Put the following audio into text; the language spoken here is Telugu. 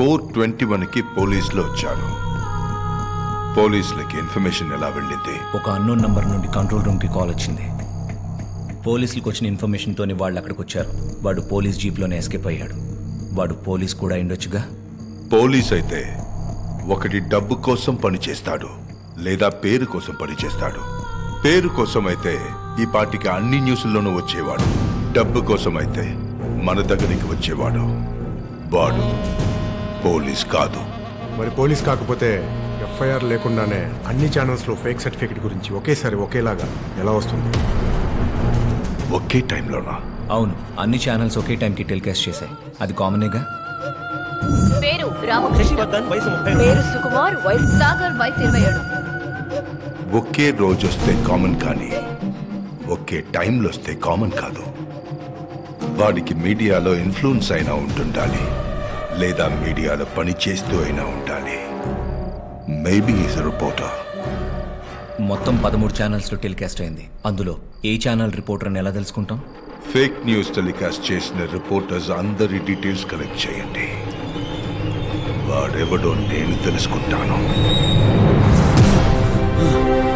4:21కి పోలీసులు వచ్చారు. పోలీసులకి ఇన్ఫర్మేషన్ ఎలా వెళ్ళింది? ఒక అన్నోన్ నంబర్ నుండి కంట్రోల్ రూమ్కి కాల్ వచ్చింది. పోలీసులకు వచ్చిన ఇన్ఫర్మేషన్తోనే వాళ్ళు అక్కడికి వచ్చారు. వాడు పోలీస్ జీప్లోనే ఎస్కేప్ అయ్యాడు. వాడు పోలీస్ కూడా అయిండొచ్చుగా. పోలీస్ అయితే ఒకటి డబ్బు కోసం పనిచేస్తాడు, లేదా పేరు కోసం పనిచేస్తాడు. పేరు కోసం అయితే ఈ పార్టీకి అన్ని న్యూస్ల్లోనూ వచ్చేవాడు. డబ్బు కోసం అయితే మన దగ్గరికి వచ్చేవాడు. వాడు పోలీస్ కాదు. మరి పోలీస్ కాకపోతే ఎఫ్ఐఆర్ లేకుండానే అన్ని ఛానల్స్లో ఫేక్ సర్టిఫికేట్ గురించి ఒకేసారి ఒకేలాగా ఎలా వస్తుంది? ఒకే టైంలోనా? అవును, అన్ని ఛానల్స్ ఒకే టైంకి టెలికాస్ట్ చేశాయి. అది కామనేగా. పేరు రామకృష్ణ, పేరు సుకుమార్, వయసు సాగర్, వయసు 27. ఒకే రోజు వస్తే కామన్, కానీ ఒకే టైంలో వస్తే కామన్ కాదు. వాడికి మీడియాలో ఇన్ఫ్లుయెన్స్ అయినా ఉంటుండాలి, లేదా మీడియాలో పని చేస్తూ అయినా ఉండాలి. Maybe is reporter. మొత్తం 13 ఛానల్స్లో టెలికాస్ట్ అయింది. అందులో ఏ ఛానల్ రిపోర్టర్ అని ఎలా తెలుసుకుంటాం? ఫేక్ న్యూస్ టెలికాస్ట్ చేసిన రిపోర్టర్స్ అందరి డీటెయిల్స్ కలెక్ట్ చేయండి. వాడెవడో నేను తెలుసుకుంటాను.